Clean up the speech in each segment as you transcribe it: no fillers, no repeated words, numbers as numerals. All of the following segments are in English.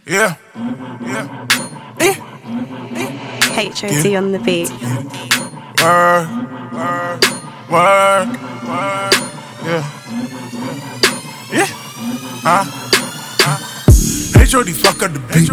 Yeah. HOD on the beat. Word. Yeah. HOD fuck up the beat.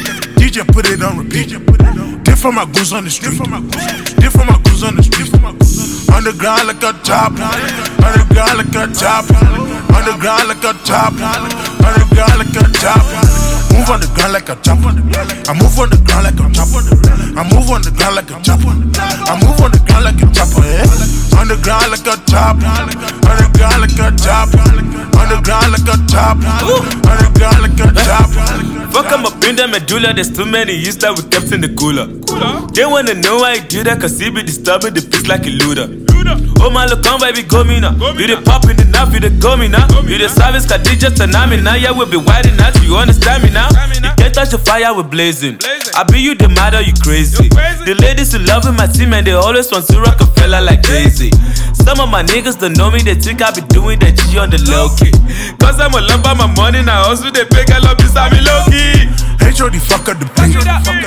DJ put it on repeat. Dip for my goons on the street. Dip for my goons on the street. Underground like a top. Underground like a top. Underground like a top. Underground like a top. Move on the ground like a chopper. I move on the ground like a chopper. I move on the ground like a chopper. I move on the ground like a chopper. Underground like a top. Underground like a top. Underground like a top. Underground like a top. Fuck, I'm up in the medulla. There's too many years that we kept in the cooler. They wanna know why I do that, cause he be disturbing the peace like a looter. Oh my look on baby, go me now. You the pop in the knife, you the go me now. You the service, Khadija Tsunami. Now yeah, we'll be widing out, you understand me now? You can't touch the fire, we're blazing. I be you the matter, you crazy. The ladies who love my team and they always want to rock a fella like Jay-Z. Some of my niggas don't know me, they think I be doing that G on the low key. Cause I'm a lump of my money now, also they pay I love this, I'm low key. HOD fuck up the beat.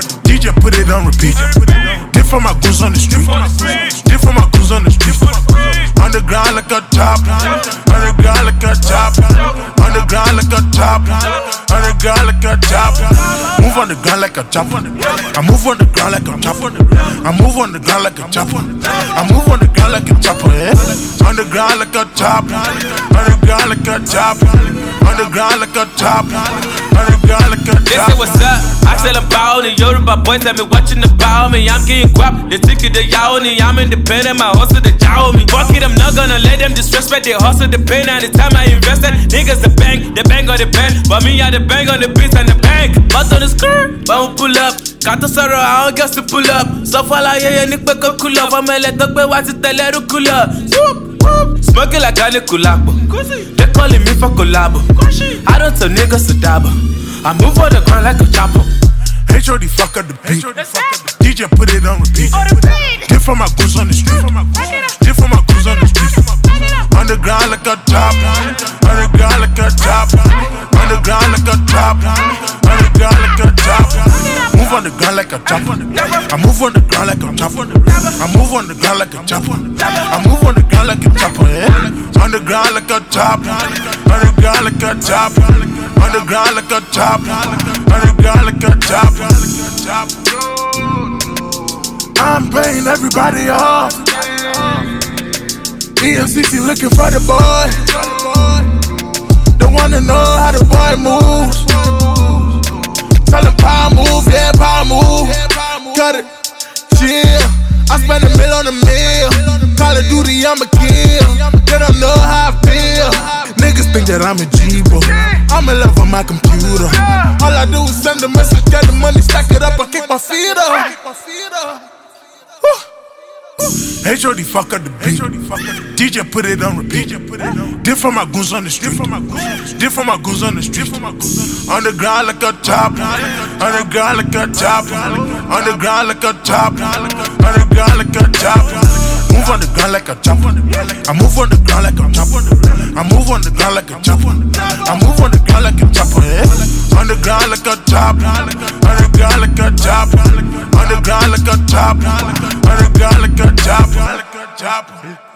DJ put it on repeat. Dip for my goons on the street. Dip for my goons on the street. Underground like a top. Underground like a top. Underground like a top. Underground like a top. Move on the ground like a chopper. I move on the ground like a chopper. I move on the ground like a chopper. I move on the ground like a chopper. Underground like a top. Underground like a top. Underground like a top. Underground like a top. They say what's up? I tell them about it. Yoruba boys that be watching about me. I'm getting guap. They think it the yaoni. I'm independent. My hustle the jow me. Fuck it, I'm not gonna let them disrespect. They hustle the pain. And the time I invested, niggas the bang on the band. But me I the bang on the beats and the bank. But on the skirt, but pull up. Got to sorrow, I don't get to pull up. So far like yeah, nick back up cool up. I'm a let up, but what's it tell her to cool up? Smoking like a Nicolabo. They calling me for collabo. I don't tell niggas to dabble. I move on the ground like a chopper. HOD fuck up the beat. DJ put it on repeat. Dip for my goons on the street. Dip for my goons on the street. Underground like a top. Underground like a top. Underground like a top. Underground like a top. Move on the ground like a chopper. I move on the ground like a chopper. I move on the ground like a chopper. I move on the ground like a chopper. Underground like a top. Underground like a top. Underground like a top. Underground like a top. I'm paying everybody off. EFCC looking for the boy. Don't wanna know how the boy moves. Tell him power move, yeah, power move. Cut it, chill. I spend $1 million on a meal. Call of Duty, I'm a kill. They don't know how I feel. Niggas think that I'm a G-bo. I'm in love with my computer. All I do is send a message, get the money, stack it up, I kick my feet up. HOD fuck up the beat. DJ put it on repeat. Dip for my goons on the street. Dip for my goons on the street. Underground like a top. Underground like a top. Underground like a top. Underground like a top. Move on the ground like a chopper. I move on the ground like a chopper. I move on the ground like a chopper. I move on the ground like a chopper. Underground like a top. Underground like a top. Underground like a top. Underground like a top.